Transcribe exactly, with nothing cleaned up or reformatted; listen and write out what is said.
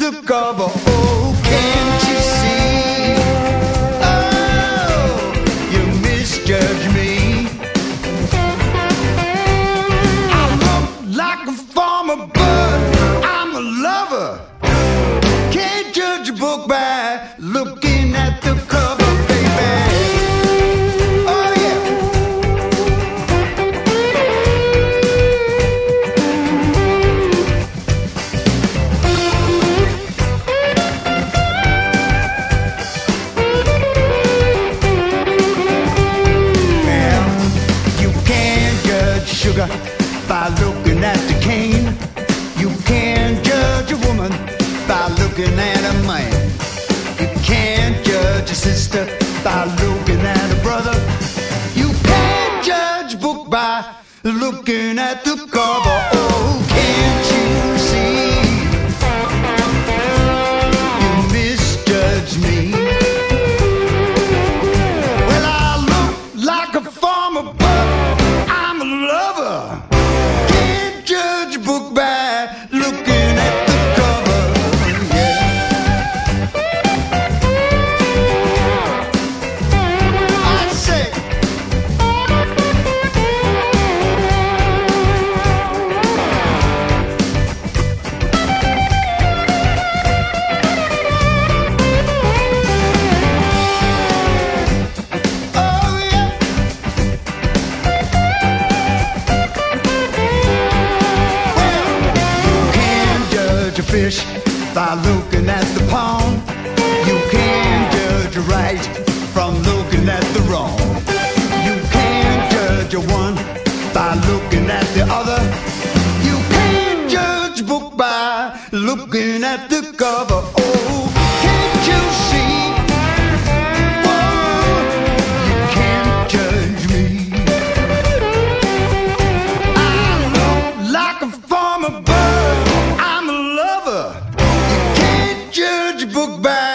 the cover. Oh, can't you see? Oh, you misjudge me. I look like a farmer, but I'm a lover. Can't judge a book by looking at the cover, baby. Oh yeah. Well, you can't judge sugar by looking at the cane. You can't judge a woman by looking at a man. You can't judge a sister by looking at a brother. You can't judge a book by looking at the cover. Oh, can't you see? You misjudge me. Well, I look like a farmer, but I'm a lover. Can't judge a book by looking at the cover. Fish by looking at the pond. You can't judge a right from looking at the wrong. You can't judge a one by looking at the other. You can't judge a book by looking at the cover. Oh, can't you see? Whoa, you can't judge me. I look like a farmer, but I'm a lover. You can't judge a book by